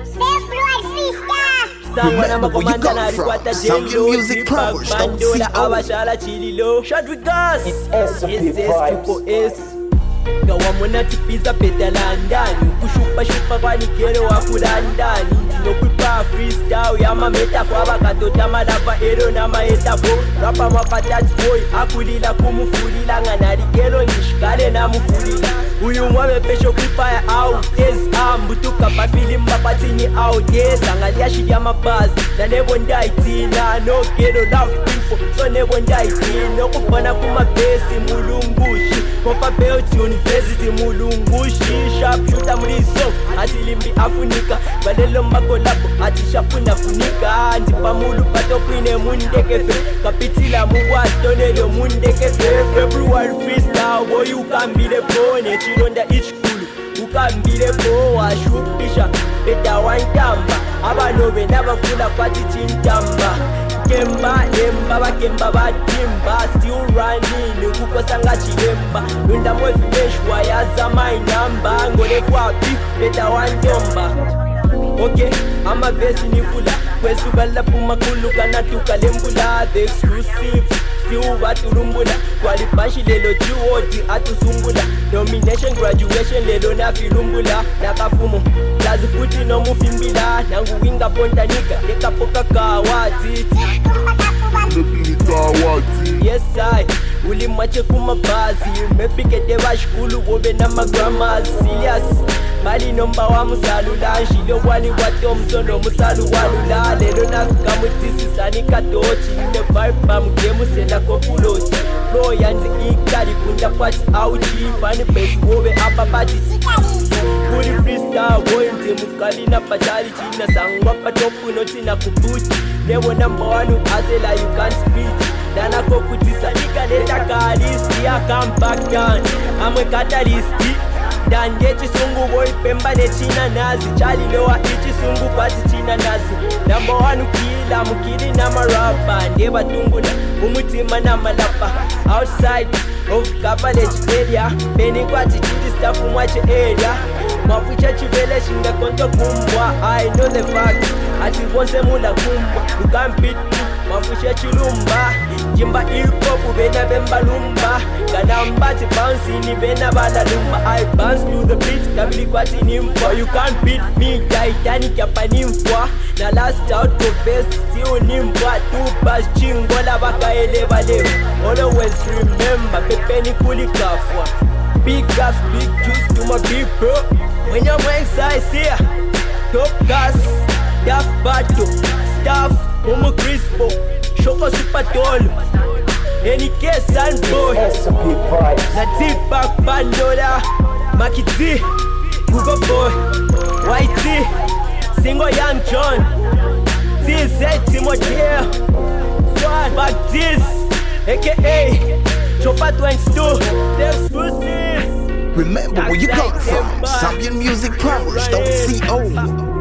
Remember where you come from. Zambian Music Powers, don't see Shot with gas. It's S Gawamona tipiza petala ndani kushupa kwanikero wakula ndani ndinokupa freestyle yama metaphor abakatota madava ero namaetafo rapa mapatati boy akulila kumufulila nganarigero ngishikale namufulila uyu mwabe pesho kwipaya outdays ambutuka pafilimba patini outdays angaliashilya mabazi nanevo ndaitina nogero love people so nevo ndaitina okubona kumabhesi mulungushi Kopa Belt University mulungushi sharpshooter muliso ati limbi afunika balelo makolabo ati shapuna funika ndipa mulu pato kwine mundekefe kapitila muwato nelo mundekefe February freestyle boy ukambile pone chironda ichikulu ukambile po washupisha beta wantamba abanobe nabafuna kwati chintamba Kemba bakemba batimba still running kukosa ngachiyemba Lunda mwefimeshwa yaza my number ngole kwapi beta wandomba Okay, amavesi nifula kwesubala pumakulu kanatuka lembula The exclusive still baturumbula kwalipashi lelo jiwoti atusungula Nomination graduation lelo nafirumbula Nakafumo lazi futi no mufimbila Nangu winga pontanika nekapoka kawati Yes I ulimache kumabazi mepikete bashikulu bobe namagrammars serious Mali nomba wa musalula nshilo wali wato msono musalu walula Lelo nafika mutisi sani katochi Nine vibe mugemu senda kofulochi Flow yanzi ikari kunda pati auchi Fani base wobe apa pati Kuri freestyle boy nti mukali na pachari China sangwa patopu noti na kubuchi Nevo number one azela you can't speak Dana kokutisa nika leta kalisti I come back down I'm a catalyst Danje chisungu boy pemba ne china nazi Chali loa ichi sungu pati china nazi Number one ukila mukili na marapa Ndeba tungula umutima na malapa Outside of college area Peni kwa chichidi staff mwache area Mafucha chivele shinga konto kumbwa I know the fact ati bonse mula kumbwa You can't beat me Mafusha chilumba Jimba hip-hop bena bemba lumba Kanambati bounce ni bena bala lumba I bounce to the beat kabili kwati nimfwa You can't beat me Titanic yapa nimfwa Na last out to best still nimfwa Two bars chingola baka eleva lewa Always remember pepeni kulikafwa Big gas, big juice to my big bro When you're excited here Top gas, Daft Battle Staff Momo Crispo, Shoko Super Tolo Any case and boy Na T-Pack Bandola Makiti, Google Boy YT, Single Young John TZ Timothée Back this, aka Chopa 22 The exclusive Remember where you come from. Zambian Music Powers, don't see